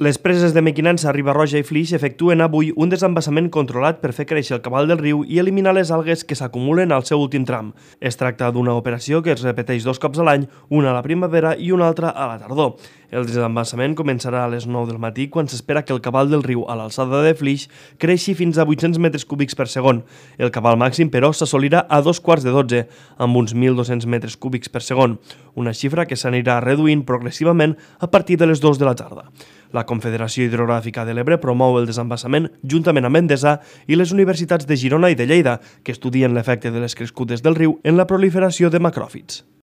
Les preses de Mequinensa, Riba-roja i Flix efectuen avui un desembassament controlat per fer créixer el cabal del riu i eliminar les algues que s'acumulen al seu últim tram. Es tracta d'una operació que es repeteix 2 cops a l'any, una a la primavera i una altra a la tardor. El desembassament començarà a les 9 del matí quan s'espera que el cabal del riu a l'alçada de Flix creixi fins a 800 metres cúbics per segon. El cabal màxim, però, s'assolirà a 2:15, amb uns 1.200 metres cúbics per segon, una xifra que s'anirà reduint progressivament a partir de les 2 de la tarda. La Confederació Hidrogràfica de l'Ebre promou el desembassament juntament amb Endesa i les universitats de Girona i de Lleida, que estudien l'efecte de les crescudes del riu en la proliferació de macròfits.